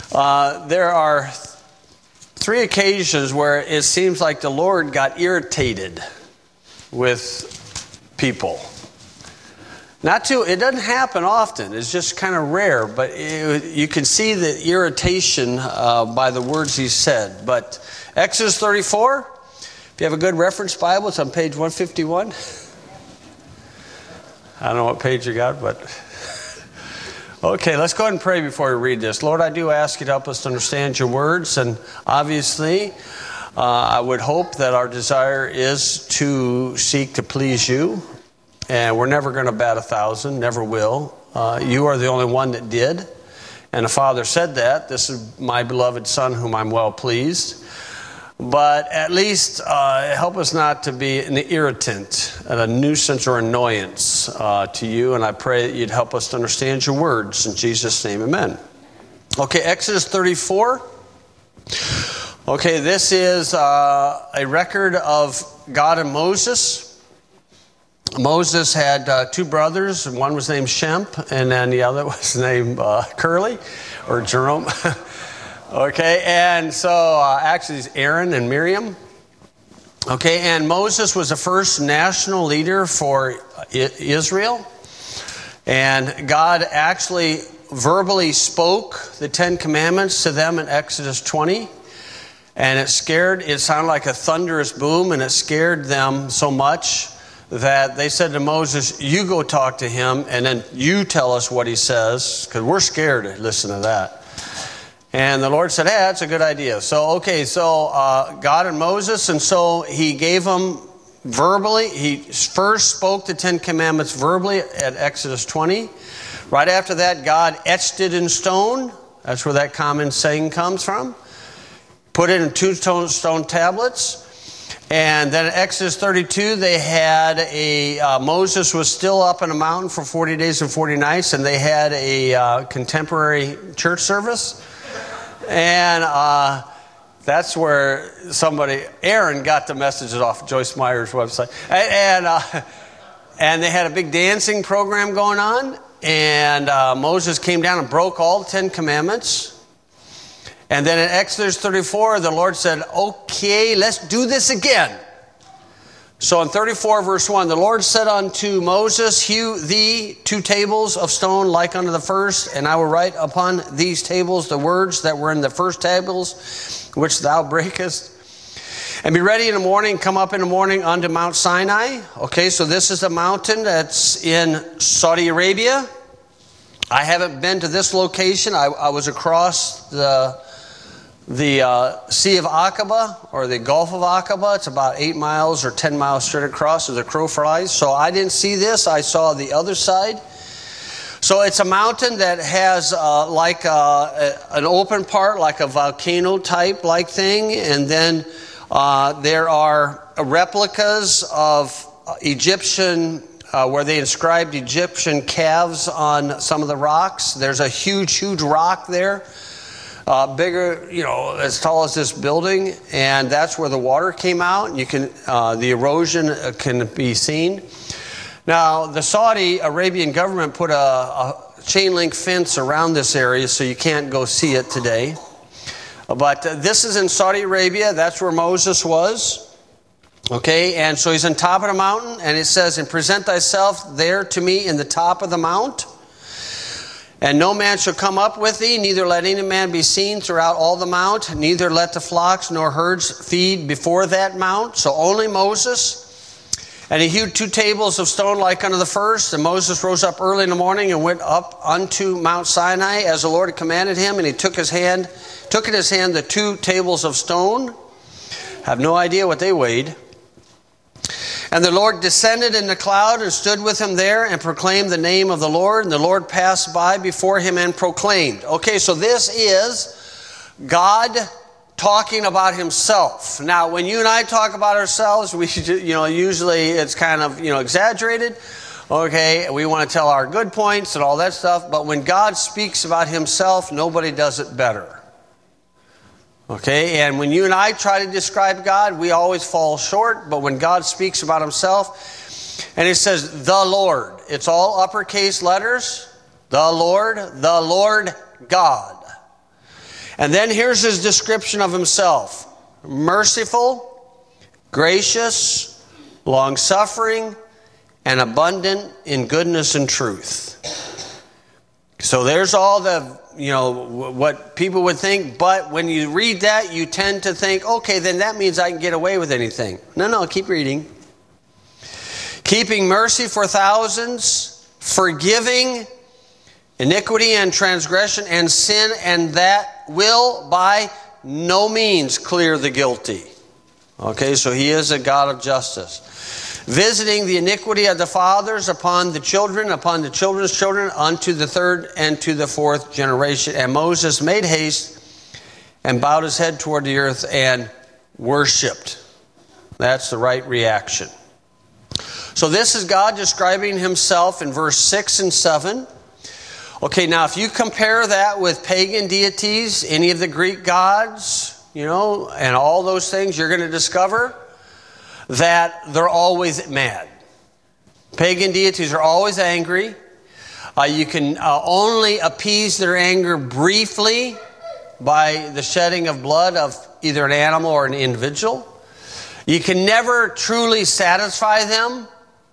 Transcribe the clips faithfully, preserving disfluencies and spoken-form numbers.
Uh, there are three occasions where it seems like the Lord got irritated with people. Not too, it doesn't happen often. It's just kind of rare, but it, you can see the irritation uh, by the words he said. But Exodus thirty-four, if you have a good reference Bible, it's on page one fifty-one. I don't know what page you got, but okay, let's go ahead and pray before we read this. Lord, I do ask you to help us to understand your words, and obviously uh, I would hope that our desire is to seek to please you. And we're never going to bat a thousand, never will. Uh, you are the only one that did. And the Father said that. This is my beloved Son whom I'm well pleased. But at least uh, help us not to be an irritant, a nuisance or annoyance uh, to you. And I pray that you'd help us to understand your words. In Jesus' name, amen. Okay, Exodus thirty-four. Okay, this is uh, a record of God and Moses. Moses had uh, two brothers, and one was named Shemp, and then the other was named uh, Curly, or Jerome. Okay, and so uh, actually it's Aaron and Miriam. Okay, and Moses was the first national leader for Israel, and God actually verbally spoke the Ten Commandments to them in Exodus twenty, and it scared, it sounded like a thunderous boom, and it scared them so much that they said to Moses, you go talk to him, and then you tell us what he says, because we're scared to listen to that. And the Lord said, hey, that's a good idea. So, okay, so uh, God and Moses, and so he gave them verbally, he first spoke the Ten Commandments verbally at Exodus twenty. Right after that, God etched it in stone. That's where that common saying comes from. Put it in two stone tablets. And then in Exodus thirty-two, they had a, uh, Moses was still up in a mountain for forty days and forty nights, and they had a uh, contemporary church service. And uh, that's where somebody, Aaron, got the messages off Joyce Meyer's website. And, and, uh, and they had a big dancing program going on, and uh, Moses came down and broke all the Ten Commandments. And then in Exodus thirty-four, the Lord said, okay, let's do this again. So in thirty-four, verse one, the Lord said unto Moses, hew thee two tables of stone like unto the first, and I will write upon these tables the words that were in the first tables, which thou breakest. And be ready in the morning, come up in the morning unto Mount Sinai. Okay, so this is a mountain that's in Saudi Arabia. I haven't been to this location. I, I was across the... The uh, Sea of Aqaba, or the Gulf of Aqaba, it's about eight miles or ten miles straight across as the crow flies. So I didn't see this. I saw the other side. So it's a mountain that has uh, like uh, an open part, like a volcano type like thing. And then uh, there are replicas of Egyptian, uh, where they inscribed Egyptian calves on some of the rocks. There's a huge, huge rock there. Uh, bigger, you know, as tall as this building, and that's where the water came out. You can, uh, the erosion can be seen. Now, the Saudi Arabian government put a, a chain link fence around this area, so you can't go see it today. But uh, this is in Saudi Arabia. That's where Moses was. Okay, and so he's on top of the mountain, and it says, "And present thyself there to me in the top of the mount. And no man shall come up with thee, neither let any man be seen throughout all the mount, neither let the flocks nor herds feed before that mount." So only Moses. And he hewed two tables of stone like unto the first. And Moses rose up early in the morning and went up unto Mount Sinai as the Lord had commanded him. And he took his hand, took in his hand the two tables of stone. I have no idea what they weighed. And the Lord descended in the cloud and stood with him there and proclaimed the name of the Lord. And the Lord passed by before him and proclaimed. Okay, so this is God talking about himself. Now, when you and I talk about ourselves, we, you know, usually it's kind of, you know, exaggerated. Okay, we want to tell our good points and all that stuff. But when God speaks about himself, nobody does it better. Okay, and when you and I try to describe God, we always fall short. But when God speaks about himself, and it says, the Lord. It's all uppercase letters. The Lord, the Lord God. And then here's his description of himself. Merciful, gracious, long-suffering, and abundant in goodness and truth. So there's all the, you know, what people would think. But when you read that, you tend to think, okay, then that means I can get away with anything. No, no, keep reading. Keeping mercy for thousands, forgiving iniquity and transgression and sin, and that will by no means clear the guilty. Okay, so he is a God of justice. Visiting the iniquity of the fathers upon the children, upon the children's children, unto the third and to the fourth generation. And Moses made haste and bowed his head toward the earth and worshipped. That's the right reaction. So this is God describing himself in verse six and seven. Okay, now if you compare that with pagan deities, any of the Greek gods, you know, and all those things, you're going to discover that they're always mad. Pagan deities are always angry. Uh, you can uh, only appease their anger briefly by the shedding of blood of either an animal or an individual. You can never truly satisfy them.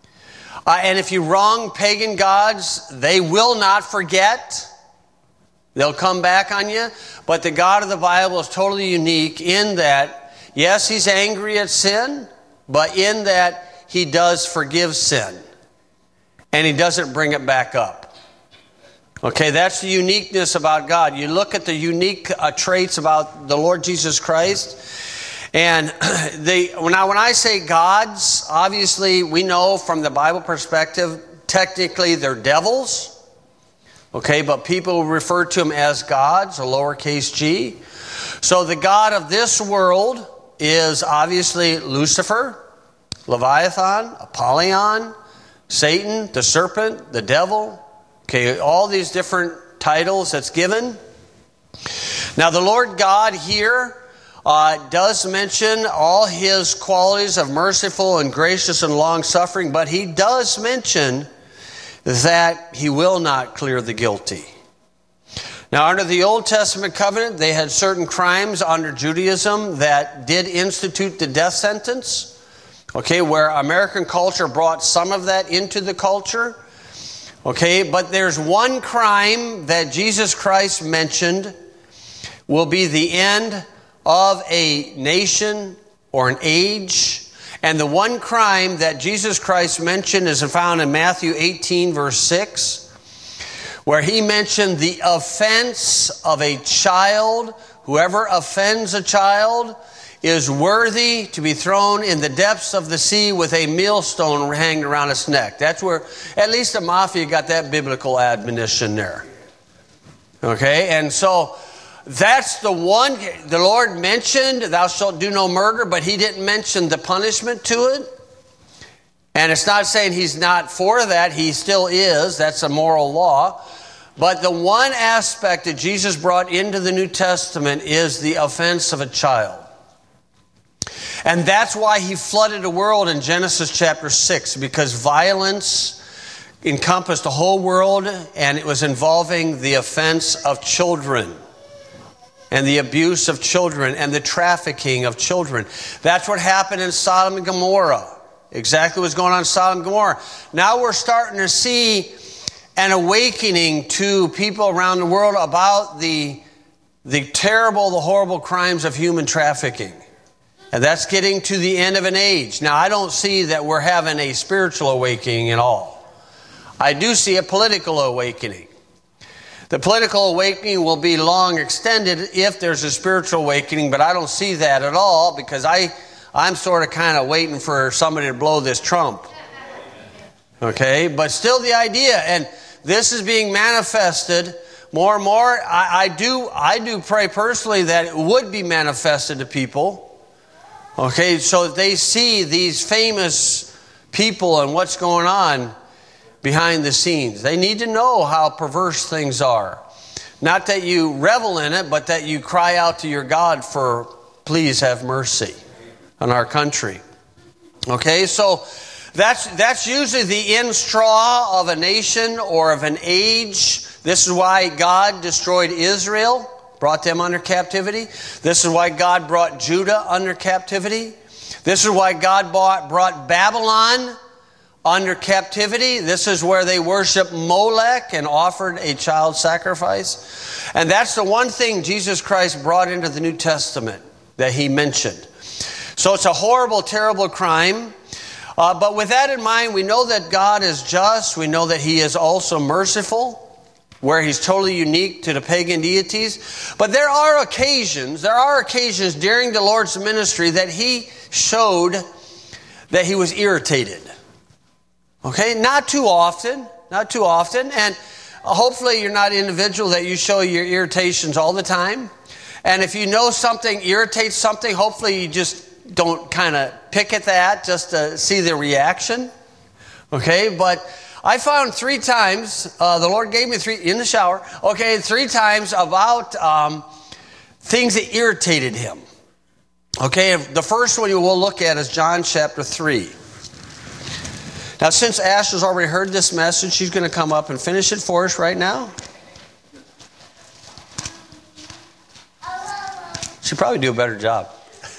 Uh, and if you wrong pagan gods, they will not forget. They'll come back on you. But the God of the Bible is totally unique in that, yes, he's angry at sin, but in that he does forgive sin. And he doesn't bring it back up. Okay, that's the uniqueness about God. You look at the unique uh, traits about the Lord Jesus Christ. And they, now when I say gods, obviously we know from the Bible perspective, technically they're devils. Okay, but people refer to them as gods, a lowercase g. So the God of this world is obviously Lucifer, Leviathan, Apollyon, Satan, the serpent, the devil. Okay, all these different titles that's given. Now the Lord God here uh, does mention all his qualities of merciful and gracious and long-suffering, but he does mention that he will not clear the guilty. Now, under the Old Testament covenant, they had certain crimes under Judaism that did institute the death sentence. Okay, where American culture brought some of that into the culture. Okay, but there's one crime that Jesus Christ mentioned will be the end of a nation or an age. And the one crime that Jesus Christ mentioned is found in Matthew eighteen, verse six. Where he mentioned the offense of a child. Whoever offends a child is worthy to be thrown in the depths of the sea with a millstone hanging around its neck. That's where, at least the mafia got that biblical admonition there. Okay, and so that's the one the Lord mentioned, thou shalt do no murder, but he didn't mention the punishment to it. And it's not saying he's not for that, he still is, that's a moral law. But the one aspect that Jesus brought into the New Testament is the offense of a child. And that's why he flooded the world in Genesis chapter six, because violence encompassed the whole world, and it was involving the offense of children and the abuse of children and the trafficking of children. That's what happened in Sodom and Gomorrah. Exactly what's going on in Sodom and Gomorrah. Now we're starting to see an awakening to people around the world about the, the terrible, the horrible crimes of human trafficking. And that's getting to the end of an age. Now, I don't see that we're having a spiritual awakening at all. I do see a political awakening. The political awakening will be long extended if there's a spiritual awakening, but I don't see that at all because I, I'm sort of kind of waiting for somebody to blow this trump. Okay, but still the idea, and this is being manifested more and more. I, I do I do pray personally that it would be manifested to people. Okay, so that they see these famous people and what's going on behind the scenes. They need to know how perverse things are. Not that you revel in it, but that you cry out to your God for, please have mercy on our country. Okay, so that's that's usually the end straw of a nation or of an age. This is why God destroyed Israel. brought them under captivity. This is why God brought Judah under captivity. This is why God brought, brought Babylon under captivity. This is where they worshiped Molech and offered a child sacrifice. And that's the one thing Jesus Christ brought into the New Testament that he mentioned. So it's a horrible, terrible crime. Uh, but with that in mind, we know that God is just. We know that he is also merciful, where he's totally unique to the pagan deities. But there are occasions, there are occasions during the Lord's ministry that he showed that he was irritated. Okay, not too often, not too often. And hopefully you're not an individual that you show your irritations all the time. And if you know something irritates something, hopefully you just don't kind of pick at that just to see the reaction. Okay, but I found three times, uh, the Lord gave me three, in the shower, okay, three times about um, things that irritated him. Okay, the first one you will look at is John chapter three. Now, since Ash has already heard this message, she's going to come up and finish it for us right now. She'd probably do a better job.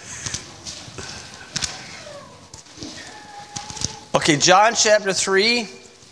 Okay, John chapter three.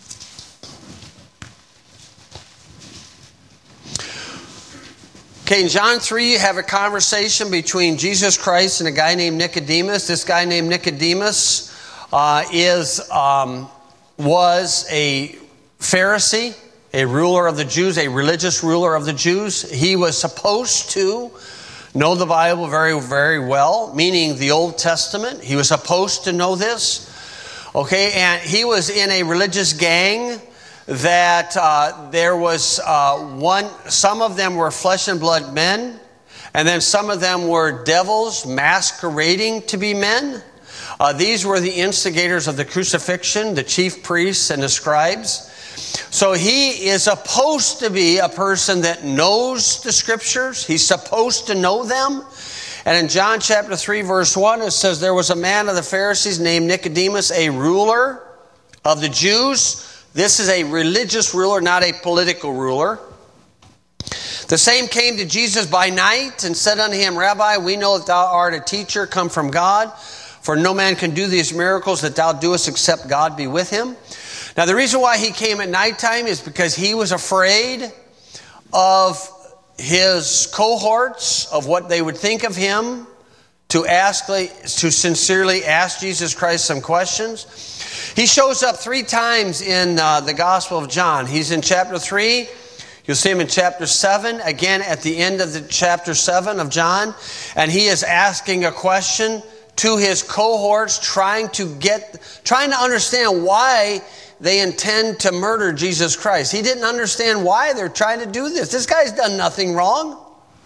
Okay, in John three, you have a conversation between Jesus Christ and a guy named Nicodemus. This guy named Nicodemus uh, is um, was a Pharisee, a ruler of the Jews, a religious ruler of the Jews. He was supposed to know the Bible very, very well, meaning the Old Testament. He was supposed to know this. Okay, and he was in a religious gang that uh, there was uh, one, some of them were flesh and blood men, and then some of them were devils masquerading to be men. Uh, these were the instigators of the crucifixion, the chief priests and the scribes. So he is supposed to be a person that knows the scriptures. He's supposed to know them. And in John chapter three, verse one, it says, there was a man of the Pharisees named Nicodemus, a ruler of the Jews. This is a religious ruler, not a political ruler. The same came to Jesus by night and said unto him, Rabbi, we know that thou art a teacher come from God, for no man can do these miracles that thou doest except God be with him. Now the reason why he came at nighttime is because he was afraid of his cohorts, of what they would think of him, to ask, to sincerely ask Jesus Christ some questions. He shows up three times in uh, the Gospel of John. He's in chapter three. You'll see him in chapter seven, again at the end of the chapter seven of John. And he is asking a question to his cohorts, trying to get, trying to understand why they intend to murder Jesus Christ. He didn't understand why they're trying to do this. This guy's done nothing wrong.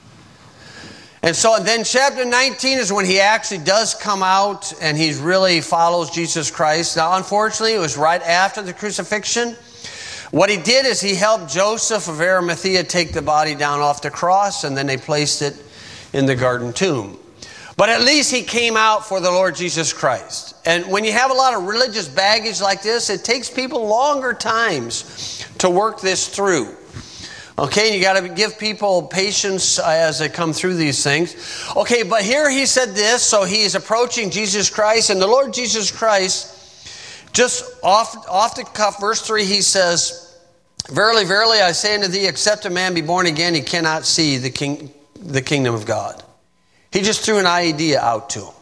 And so then chapter nineteen is when he actually does come out and he really follows Jesus Christ. Now, unfortunately, it was right after the crucifixion. What he did is he helped Joseph of Arimathea take the body down off the cross, and then they placed it in the garden tomb. But at least he came out for the Lord Jesus Christ. And when you have a lot of religious baggage like this, it takes people longer times to work this through. Okay, you got to give people patience as they come through these things. Okay, but here he said this, so he is approaching Jesus Christ, and the Lord Jesus Christ, just off, off the cuff, verse three, he says, Verily, verily, I say unto thee, except a man be born again, he cannot see the king, the kingdom of God. He just threw an idea out to him.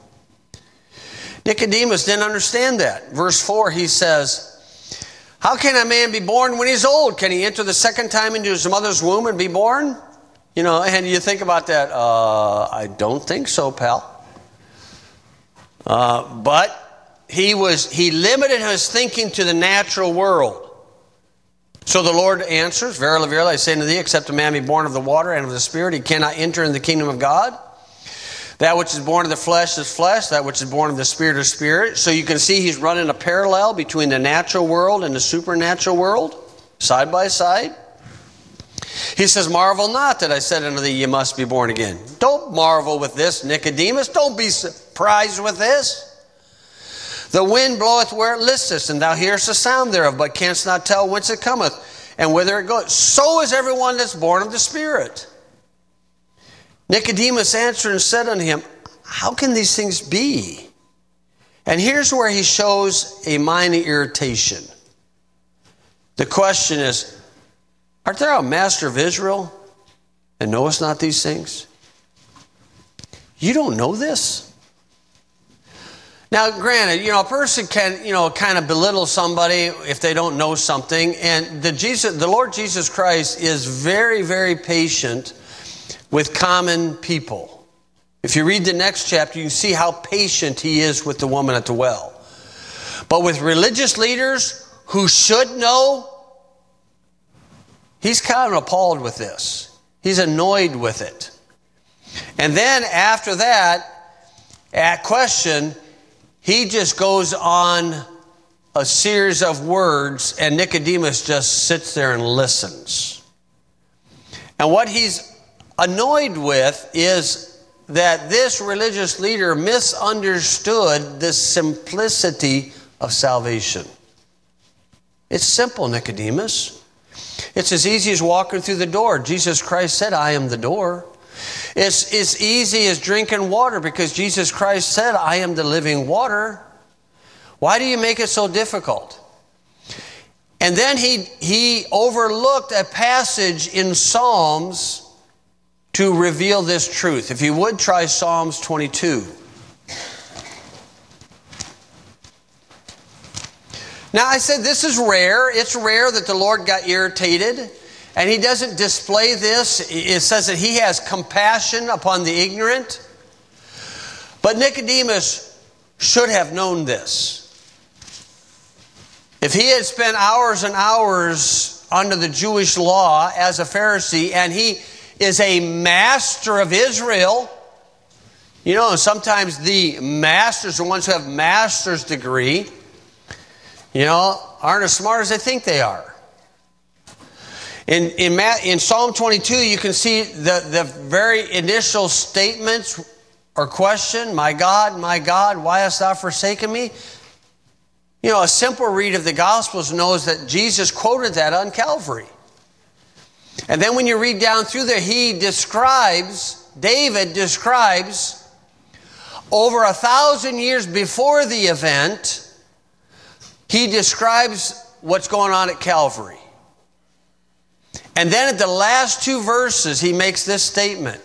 Nicodemus didn't understand that. Verse four, he says, how can a man be born when he's old? Can he enter the second time into his mother's womb and be born? You know, and you think about that. Uh, I don't think so, pal. Uh, but he was he limited his thinking to the natural world. So the Lord answers, Verily, verily, I say unto thee, except a man be born of the water and of the Spirit, he cannot enter in the kingdom of God. That which is born of the flesh is flesh. That which is born of the Spirit is spirit. So you can see he's running a parallel between the natural world and the supernatural world, side by side. He says, marvel not that I said unto thee, you must be born again. Don't marvel with this, Nicodemus. Don't be surprised with this. The wind bloweth where it listeth, and thou hearest the sound thereof, but canst not tell whence it cometh, and whither it goeth. So is everyone that's born of the Spirit. Nicodemus answered and said unto him, how can these things be? And here's where he shows a minor irritation. The question is, art thou a master of Israel, and knowest not these things? You don't know this? Now, granted, you know, a person can, you know, kind of belittle somebody if they don't know something. And the Jesus, the Lord Jesus Christ is very, very patient with common people. If you read the next chapter, you see how patient he is with the woman at the well. But with religious leaders who should know, he's kind of appalled with this. He's annoyed with it. And then after that, at question, he just goes on a series of words, and Nicodemus just sits there and listens. And what he's annoyed with is that this religious leader misunderstood the simplicity of salvation. It's simple, Nicodemus. It's as easy as walking through the door. Jesus Christ said, I am the door. It's as easy as drinking water because Jesus Christ said, I am the living water. Why do you make it so difficult? And then he, he overlooked a passage in Psalms to reveal this truth. If you would, try Psalms twenty-two. Now, I said this is rare. It's rare that the Lord got irritated. And he doesn't display this. It says that he has compassion upon the ignorant. But Nicodemus should have known this. If he had spent hours and hours under the Jewish law as a Pharisee, and he is a master of Israel. You know, sometimes the masters, the ones who have master's degree, you know, aren't as smart as they think they are. In, in, in Psalm twenty-two, you can see the, the very initial statements or question, my God, my God, why hast thou forsaken me? You know, a simple read of the Gospels knows that Jesus quoted that on Calvary. And then when you read down through there, he describes, David describes, over a thousand years before the event, he describes what's going on at Calvary. And then at the last two verses, he makes this statement.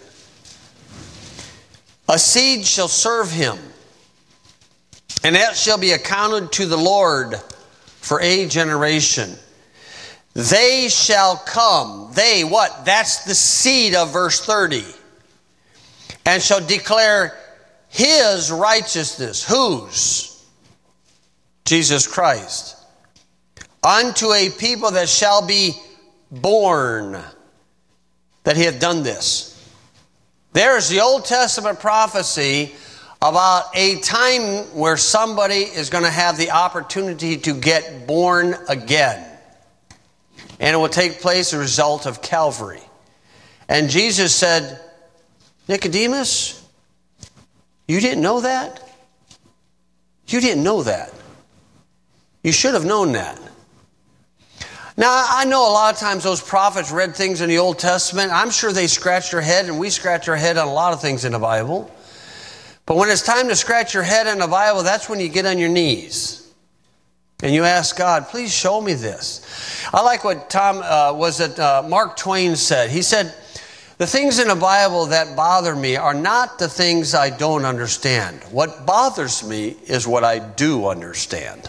A seed shall serve him, and that shall be accounted to the Lord for a generation. They shall come. They, what? That's the seed of verse thirty. And shall declare his righteousness. Whose? Jesus Christ. Unto a people that shall be born, that he hath done this. There's the Old Testament prophecy about a time where somebody is going to have the opportunity to get born again. And it will take place as a result of Calvary. And Jesus said, Nicodemus, you didn't know that? You didn't know that. You should have known that. Now, I know a lot of times those prophets read things in the Old Testament. I'm sure they scratched their head, and we scratch our head on a lot of things in the Bible. But when it's time to scratch your head in the Bible, that's when you get on your knees. And you ask God, please show me this. I like what Tom, uh, was it uh, Mark Twain said. He said, the things in the Bible that bother me are not the things I don't understand. What bothers me is what I do understand.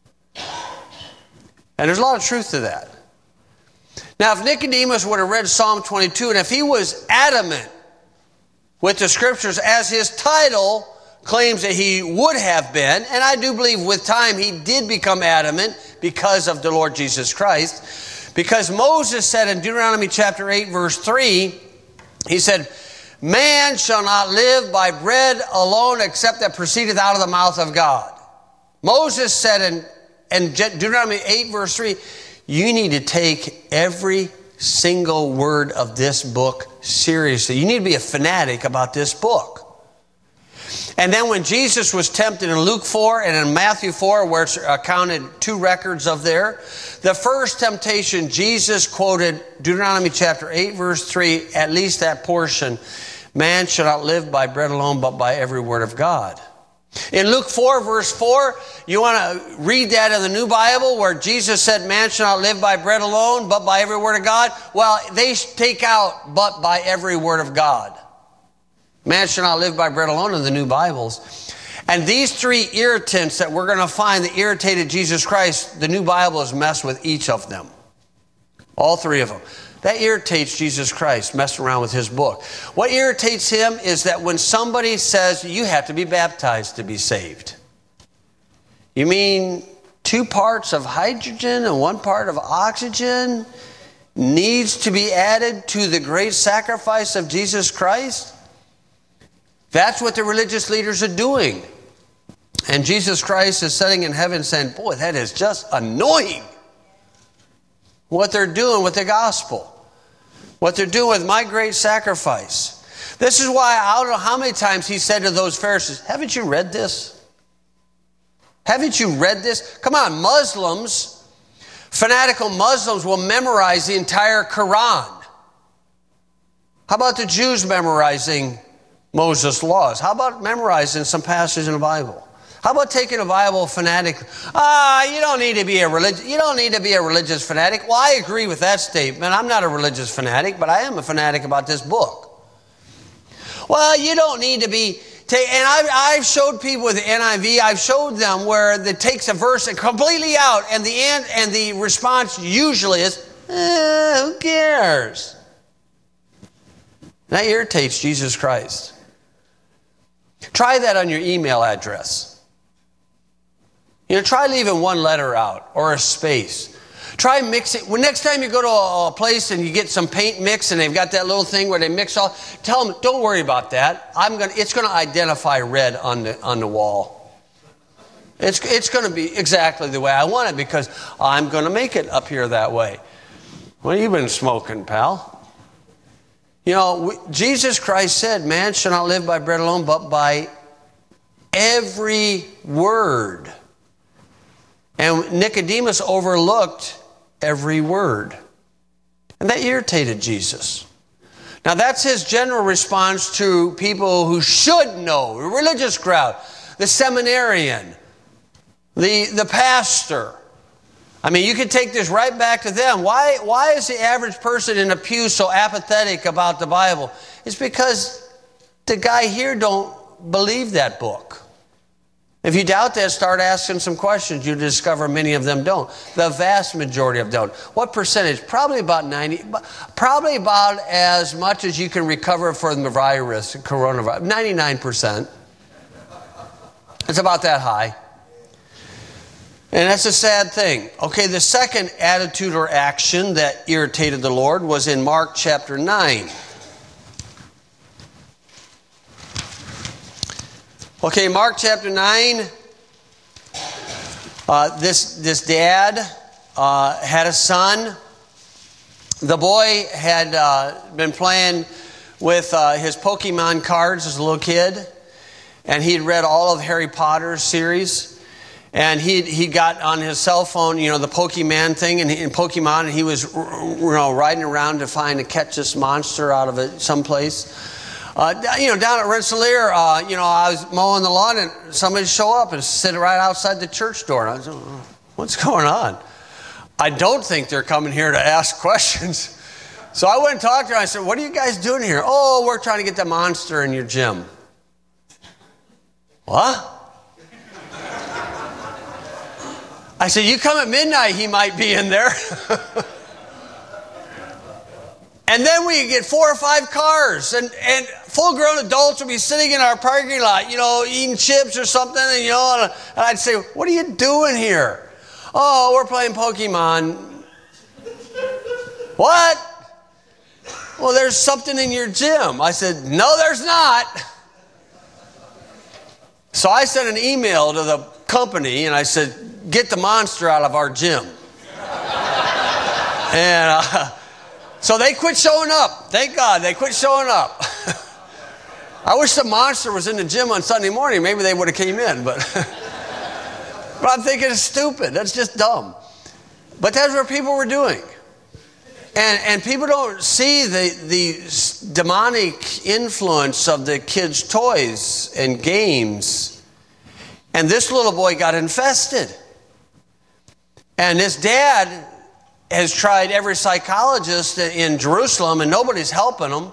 And there's a lot of truth to that. Now, if Nicodemus would have read Psalm twenty-two, and if he was adamant with the Scriptures, as his title claims that he would have been, and I do believe with time he did become adamant because of the Lord Jesus Christ, because Moses said in Deuteronomy chapter eight, verse three, he said, man shall not live by bread alone except that proceedeth out of the mouth of God. Moses said in And Deuteronomy eight verse three, you need to take every single word of this book seriously. You need to be a fanatic about this book. And then when Jesus was tempted in Luke four and in Matthew four, where it's accounted two records of there, the first temptation, Jesus quoted Deuteronomy chapter eight verse three, at least that portion. Man shall not live by bread alone, but by every word of God. In Luke four, verse four, you want to read that in the New Bible where Jesus said, man shall not live by bread alone, but by every word of God. Well, they take out, but by every word of God. Man shall not live by bread alone in the New Bibles. And these three irritants that we're going to find that irritated Jesus Christ, the New Bible has messed with each of them. All three of them. That irritates Jesus Christ, messing around with his book. What irritates him is that when somebody says, you have to be baptized to be saved. You mean two parts of hydrogen and one part of oxygen needs to be added to the great sacrifice of Jesus Christ? That's what the religious leaders are doing. And Jesus Christ is sitting in heaven saying, boy, that is just annoying. What they're doing with the gospel. What they're doing with my great sacrifice. This is why I don't know how many times he said to those Pharisees, haven't you read this? Haven't you read this? Come on, Muslims, fanatical Muslims will memorize the entire Quran. How about the Jews memorizing Moses' laws? How about memorizing some passages in the Bible? How about taking a Bible fanatic? Ah, you don't need to be a religious. You don't need to be a religious fanatic. Well, I agree with that statement. I'm not a religious fanatic, but I am a fanatic about this book. Well, you don't need to be. Take, and I've, I've showed people with the N I V. I've showed them where it takes a verse and completely out, and the end, and the response usually is, eh, "Who cares?" That irritates Jesus Christ. Try that on your email address. You know, try leaving one letter out or a space. Try mixing. Well, next time you go to a place and you get some paint mix and they've got that little thing where they mix all, tell them, don't worry about that. I'm gonna. It's going to identify red on the on the wall. It's it's going to be exactly the way I want it because I'm going to make it up here that way. What have you been smoking, pal? You know, we, Jesus Christ said, man shall not live by bread alone, but by every word. And Nicodemus overlooked every word. And that irritated Jesus. Now that's his general response to people who should know, the religious crowd, the seminarian, the, the pastor. I mean, you could take this right back to them. Why, why is the average person in a pew so apathetic about the Bible? It's because the guy here don't believe that book. If you doubt that, start asking some questions. You discover many of them don't. The vast majority of them don't. What percentage? Probably about ninety. Probably about as much as you can recover from the virus, coronavirus. ninety-nine percent. It's about that high. And that's a sad thing. Okay, the second attitude or action that irritated the Lord was in Mark chapter nine. Okay, Mark chapter nine, uh, this, this dad uh, had a son. The boy had uh, been playing with uh, his Pokemon cards as a little kid, and he'd read all of Harry Potter's series. And he he got on his cell phone, you know, the Pokemon thing, and in Pokemon, and he was, you know, riding around to find to catch this monster out of it someplace. Uh, you know, down at Rensselaer, uh, you know, I was mowing the lawn and somebody show up and sit right outside the church door. And I was like, what's going on? I don't think they're coming here to ask questions. So I went and talked to her. I said, what are you guys doing here? Oh, we're trying to get the monster in your gym. What? I said, you come at midnight, he might be in there. And then we get four or five cars, and, and full-grown adults will be sitting in our parking lot, you know, eating chips or something, and, you know, and, and I'd say, what are you doing here? Oh, we're playing Pokemon. What? Well, there's something in your gym. I said, no, there's not. So I sent an email to the company, and I said, get the monster out of our gym. and... Uh, So they quit showing up. Thank God they quit showing up. I wish the monster was in the gym on Sunday morning. Maybe they would have came in. But, but I'm thinking it's stupid. That's just dumb. But that's what people were doing. And, and people don't see the, the demonic influence of the kids' toys and games. And this little boy got infested. And his dad has tried every psychologist in Jerusalem, and nobody's helping him.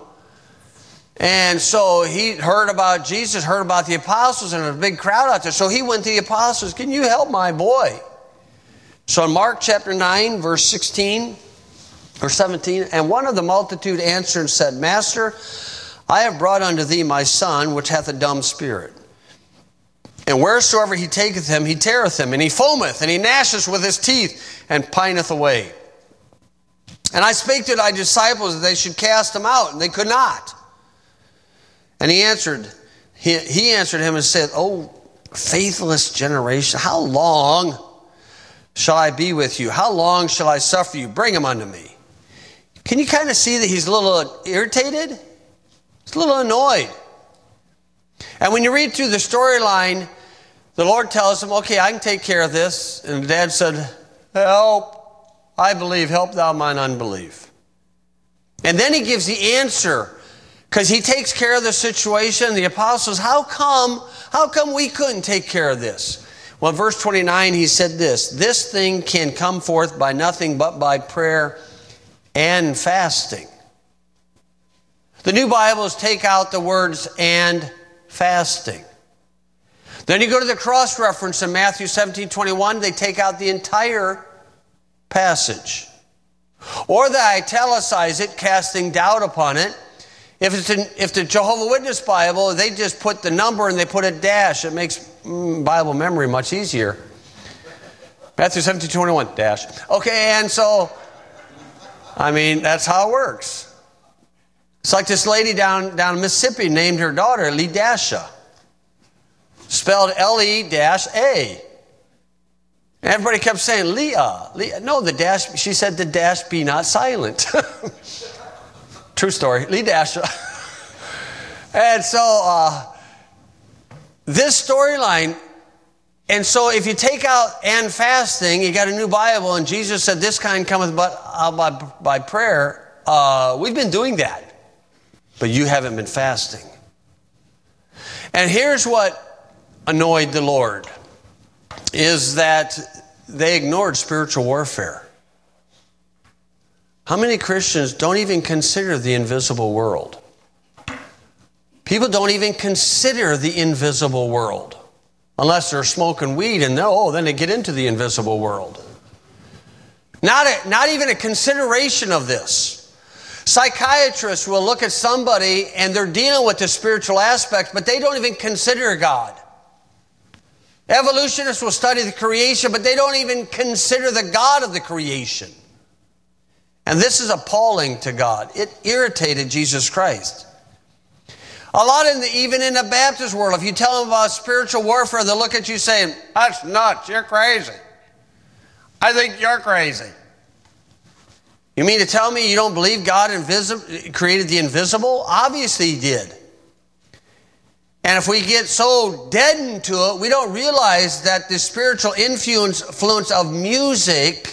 And so he heard about Jesus, heard about the apostles, and there was a big crowd out there. So he went to the apostles, can you help my boy? So in Mark chapter nine, verse sixteen, or seventeen, and one of the multitude answered and said, Master, I have brought unto thee my son, which hath a dumb spirit. And wheresoever he taketh him, he teareth him, and he foameth, and he gnasheth with his teeth, and pineth away. And I spake to thy disciples that they should cast him out, and they could not. And he answered, he, he answered him and said, O faithless generation, how long shall I be with you? How long shall I suffer you? Bring him unto me. Can you kind of see that he's a little irritated? He's a little annoyed. And when you read through the storyline, the Lord tells him, okay, I can take care of this. And the dad said, help, I believe, help thou mine unbelief. And then he gives the answer, because he takes care of the situation. The apostles, how come, how come we couldn't take care of this? Well, in verse twenty-nine, he said this, this thing can come forth by nothing but by prayer and fasting. The new Bibles take out the words and fasting. Then you go to the cross reference in Matthew seventeen twenty-one, they take out the entire passage. Or they italicize it, casting doubt upon it. If it's in, if the Jehovah's Witness Bible, they just put the number and they put a dash. It makes mm, Bible memory much easier. Matthew seventeen twenty-one, dash. Okay, and so, I mean, that's how it works. It's like this lady down, down in Mississippi named her daughter Ledasha. Spelled L E A. And everybody kept saying, Leah, Leah. No, the dash, she said the dash be not silent. True story, Ledasha. And so, uh, this storyline, and so if you take out and fasting, you got a new Bible, and Jesus said, this kind cometh but uh, by, by prayer. Uh, we've been doing that, but you haven't been fasting. And here's what annoyed the Lord, is that they ignored spiritual warfare. How many Christians don't even consider the invisible world? People don't even consider the invisible world. Unless they're smoking weed and oh, then they get into the invisible world. Not, a, not even a consideration of this. Psychiatrists will look at somebody and they're dealing with the spiritual aspects, but they don't even consider God. Evolutionists will study the creation, but they don't even consider the God of the creation. And this is appalling to God. It irritated Jesus Christ. A lot in the, even in the Baptist world, if you tell them about spiritual warfare, they'll look at you saying, that's nuts, you're crazy. I think you're crazy. You mean to tell me you don't believe God invisi- created the invisible? Obviously He did. And if we get so deadened to it, we don't realize that the spiritual influence, influence of music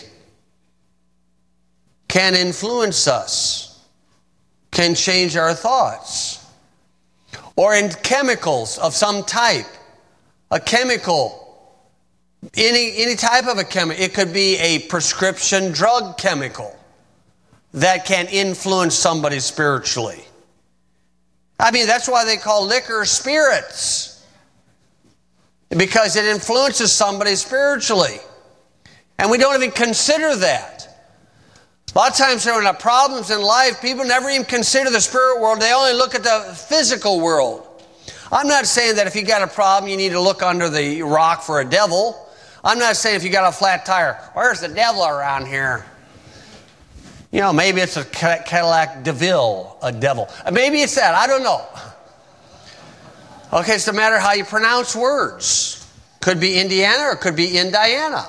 can influence us, can change our thoughts. Or in chemicals of some type, a chemical, any, any type of a chemical. It could be a prescription drug chemical that can influence somebody spiritually. I mean, that's why they call liquor spirits, because it influences somebody spiritually. And we don't even consider that. A lot of times when there are problems in life, people never even consider the spirit world. They only look at the physical world. I'm not saying that if you got a problem, you need to look under the rock for a devil. I'm not saying if you got a flat tire, where's the devil around here? You know, maybe it's a Cadillac DeVille, a devil. Maybe it's that. I don't know. Okay, it's a matter of how you pronounce words. Could be Indiana or it could be Indiana.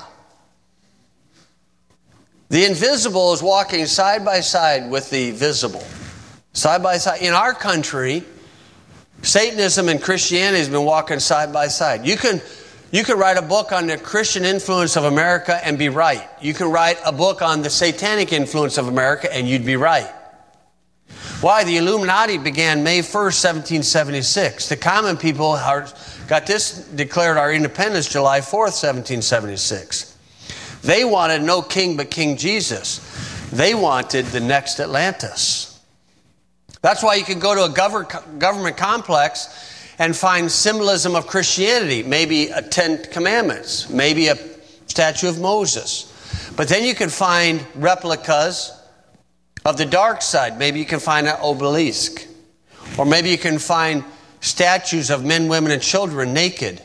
The invisible is walking side by side with the visible. Side by side. In our country, Satanism and Christianity has been walking side by side. You can, You could write a book on the Christian influence of America and be right. You can write a book on the satanic influence of America and you'd be right. Why? The Illuminati began May first, seventeen seventy-six. The common people are, got this declared our independence July fourth, seventeen seventy-six. They wanted no king but King Jesus. They wanted the next Atlantis. That's why you can go to a gov- government complex and find symbolism of Christianity, maybe a Ten Commandments, maybe a statue of Moses. But then you can find replicas of the dark side. Maybe you can find an obelisk. Or maybe you can find statues of men, women, and children naked,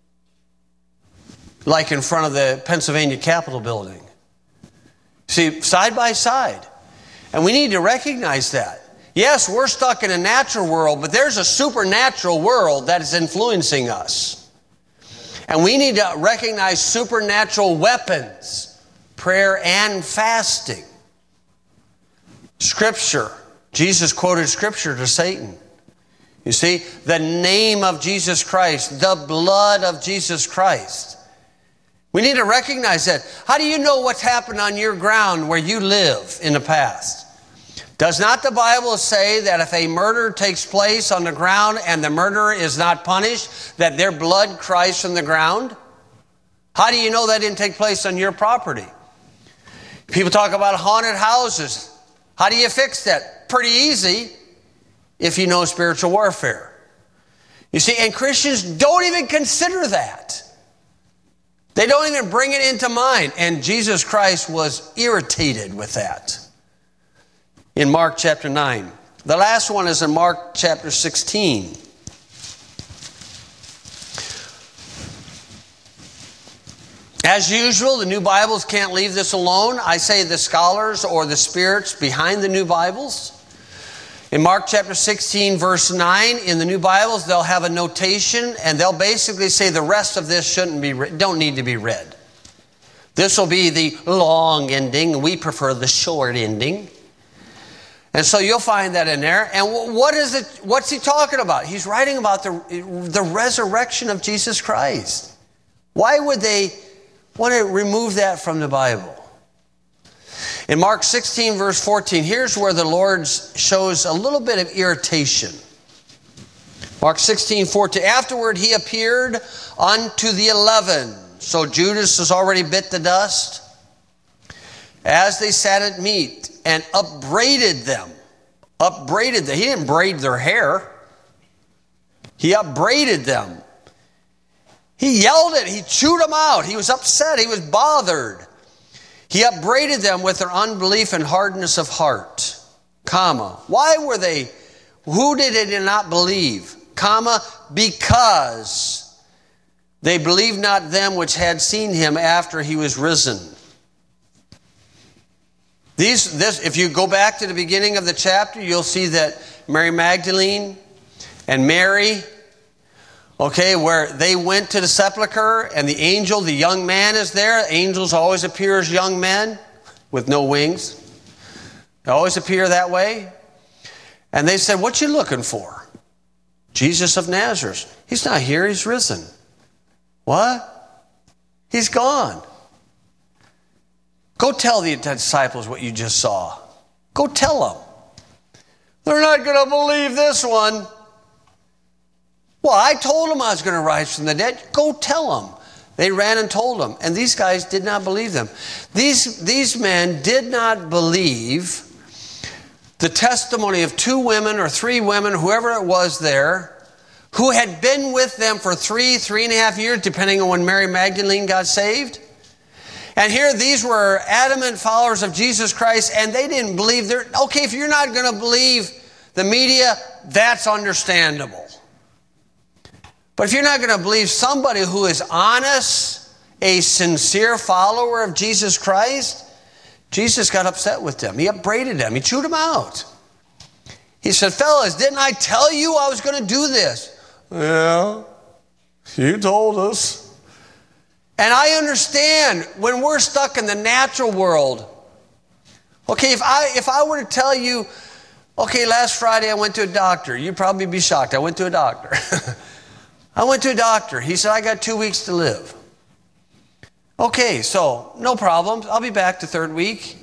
like in front of the Pennsylvania Capitol building. See, side by side. And we need to recognize that. Yes, we're stuck in a natural world, but there's a supernatural world that is influencing us. And we need to recognize supernatural weapons, prayer and fasting. Scripture. Jesus quoted Scripture to Satan. You see, the name of Jesus Christ, the blood of Jesus Christ. We need to recognize that. How do you know what's happened on your ground where you live in the past? Does not the Bible say that if a murder takes place on the ground and the murderer is not punished, that their blood cries from the ground? How do you know that didn't take place on your property? People talk about haunted houses. How do you fix that? Pretty easy if you know spiritual warfare. You see, and Christians don't even consider that. They don't even bring it into mind. And Jesus Christ was irritated with that. In Mark chapter nine. The last one is in Mark chapter sixteen. As usual, the New Bibles can't leave this alone. I say the scholars or the spirits behind the New Bibles. In Mark chapter sixteen, verse nine, in the New Bibles, they'll have a notation, and they'll basically say the rest of this shouldn't be re- don't need to be read. This will be the long ending. We prefer the short ending. And so you'll find that in there. And what is it? What's he talking about? He's writing about the, the resurrection of Jesus Christ. Why would they want to remove that from the Bible? In Mark sixteen, verse fourteen, here's where the Lord shows a little bit of irritation. Mark sixteen, fourteen, afterward he appeared unto the eleven. So Judas has already bit the dust. As they sat at meat, and upbraided them. Upbraided them. He didn't braid their hair. He upbraided them. He yelled it. He chewed them out. He was upset. He was bothered. He upbraided them with their unbelief and hardness of heart. Comma. Why were they? Who did they not believe? Comma. Because they believed not them which had seen him after he was risen. These, this, if you go back to the beginning of the chapter, you'll see that Mary Magdalene and Mary, okay, where they went to the sepulcher and the angel, the young man is there. Angels always appear as young men with no wings. They always appear that way. And they said, what you looking for? Jesus of Nazareth. He's not here, he's risen. What? He's gone. Go tell the disciples what you just saw. Go tell them. They're not going to believe this one. Well, I told them I was going to rise from the dead. Go tell them. They ran and told them. And these guys did not believe them. These, these men did not believe the testimony of two women or three women, whoever it was there, who had been with them for three, three and a half years, depending on when Mary Magdalene got saved. And here these were adamant followers of Jesus Christ, and they didn't believe. They're, okay, if you're not going to believe the media, that's understandable. But if you're not going to believe somebody who is honest, a sincere follower of Jesus Christ, Jesus got upset with them. He upbraided them. He chewed them out. He said, fellas, didn't I tell you I was going to do this? Yeah, you told us. And I understand when we're stuck in the natural world. Okay, if I if I were to tell you, okay, last Friday I went to a doctor, you'd probably be shocked. I went to a doctor. I went to a doctor. He said, I got two weeks to live. Okay, so no problem. I'll be back the third week.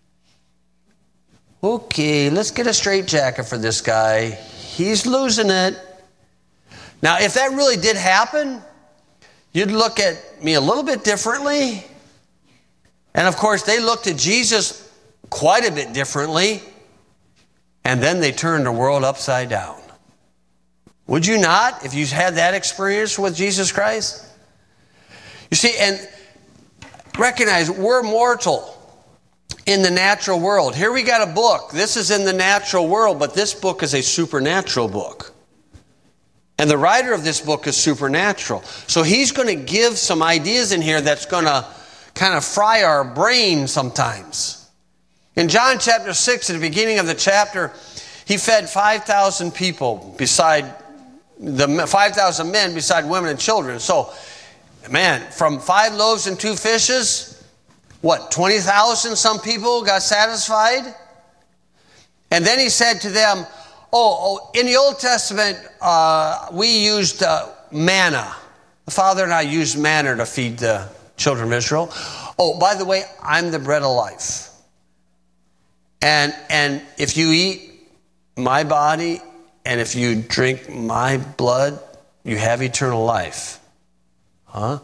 Okay, let's get a straitjacket for this guy. He's losing it. Now, if that really did happen, you'd look at me a little bit differently. And of course, they looked at Jesus quite a bit differently. And then they turned the world upside down. Would you not, if you had that experience with Jesus Christ? You see, and recognize we're mortal in the natural world. Here we got a book. This is in the natural world, but this book is a supernatural book. And the writer of this book is supernatural. So he's going to give some ideas in here that's going to kind of fry our brain sometimes. In John chapter six, at the beginning of the chapter, he fed five thousand people beside the five thousand men beside women and children. So, man, from five loaves and two fishes, what, twenty thousand some people got satisfied? And then he said to them, oh, oh in the Old Testament, uh, we used uh, manna. The Father and I used manna to feed the children of Israel. Oh, by the way, I'm the bread of life. And, and if you eat my body and if you drink my blood, you have eternal life. Huh?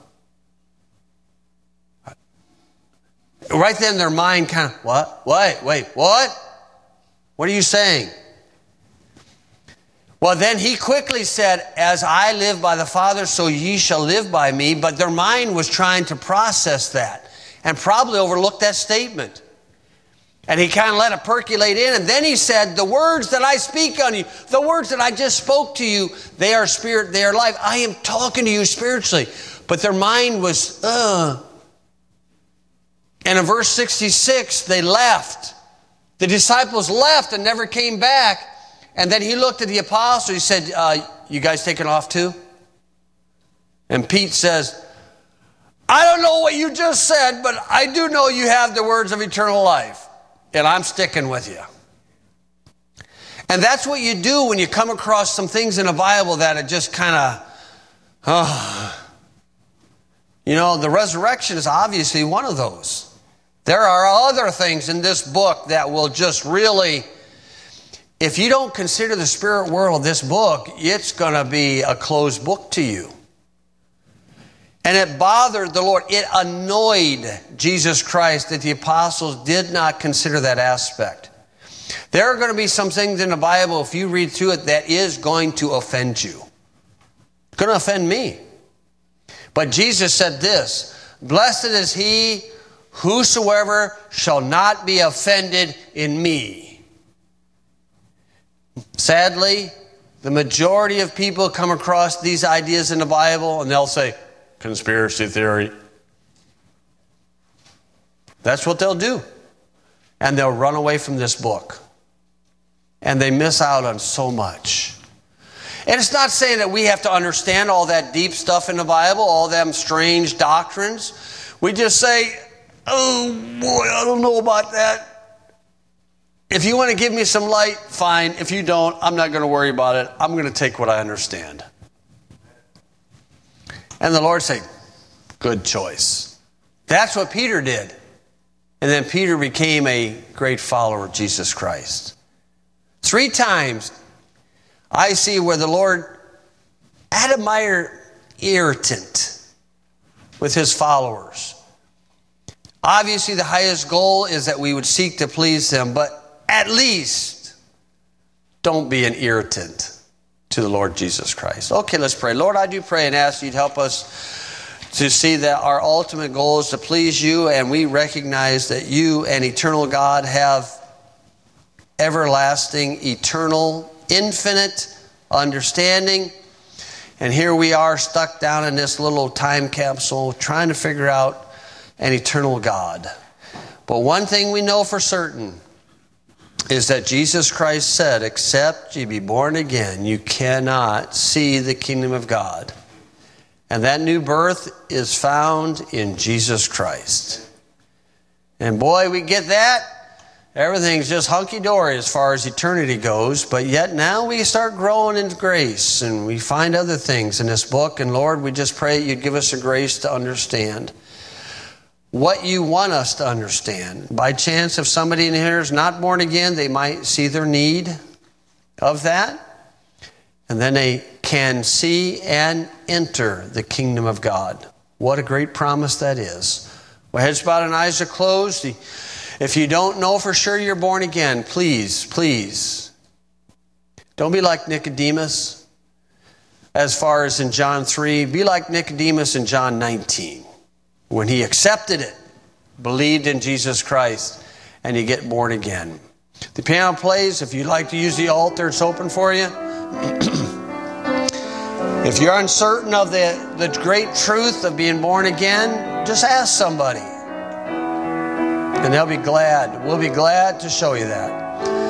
Right then their mind kind of, what? Wait, wait, what? What are you saying? Well, then he quickly said, as I live by the Father, so ye shall live by me. But their mind was trying to process that and probably overlooked that statement. And he kind of let it percolate in. And then he said, the words that I speak on you, the words that I just spoke to you, they are spirit, they are life. I am talking to you spiritually. But their mind was, uh. And in verse sixty-six, they left. The disciples left and never came back. And then he looked at the apostle. He said, uh, you guys taking off too? And Pete says, I don't know what you just said, but I do know you have the words of eternal life. And I'm sticking with you. And that's what you do when you come across some things in the Bible that are just kind of, oh. You know, the resurrection is obviously one of those. There are other things in this book that will just really, if you don't consider the spirit world of this book, it's going to be a closed book to you. And it bothered the Lord. It annoyed Jesus Christ that the apostles did not consider that aspect. There are going to be some things in the Bible, if you read through it, that is going to offend you. It's going to offend me. But Jesus said this, blessed is he whosoever shall not be offended in me. Sadly, the majority of people come across these ideas in the Bible and they'll say, conspiracy theory. That's what they'll do. And they'll run away from this book. And they miss out on so much. And it's not saying that we have to understand all that deep stuff in the Bible, all them strange doctrines. We just say, oh boy, I don't know about that. If you want to give me some light, fine. If you don't, I'm not going to worry about it. I'm going to take what I understand. And the Lord said, good choice. That's what Peter did. And then Peter became a great follower of Jesus Christ. Three times I see where the Lord had a minor irritant with his followers. Obviously, the highest goal is that we would seek to please him, but at least don't be an irritant to the Lord Jesus Christ. Okay, let's pray. Lord, I do pray and ask you to help us to see that our ultimate goal is to please you, and we recognize that you, an eternal God, have everlasting, eternal, infinite understanding. And here we are stuck down in this little time capsule trying to figure out an eternal God. But one thing we know for certain is that Jesus Christ said, except ye be born again, you cannot see the kingdom of God. And that new birth is found in Jesus Christ. And boy, we get that, everything's just hunky-dory as far as eternity goes, but yet now we start growing in grace and we find other things in this book. And Lord, we just pray you'd give us the grace to understand what you want us to understand. By chance, if somebody in here is not born again, they might see their need of that, and then they can see and enter the kingdom of God. What a great promise that is. Well, heads bowed and eyes are closed. If you don't know for sure you're born again, please, please, don't be like Nicodemus as far as in John three. Be like Nicodemus in John nineteen. When he accepted it, believed in Jesus Christ, and you get born again. The piano plays. If you'd like to use the altar, it's open for you. If you're uncertain of the, the great truth of being born again, just ask somebody. And they'll be glad. We'll be glad to show you that.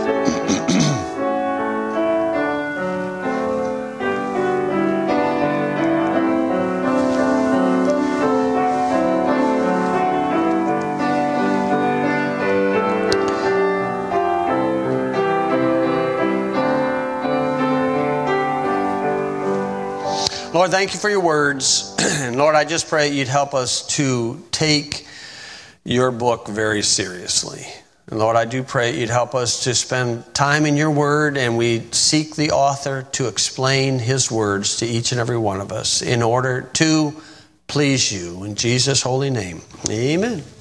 Lord, thank you for your words. And Lord, I just pray you'd help us to take your book very seriously. And Lord, I do pray you'd help us to spend time in your word, and we seek the author to explain his words to each and every one of us in order to please you. In Jesus' holy name, amen.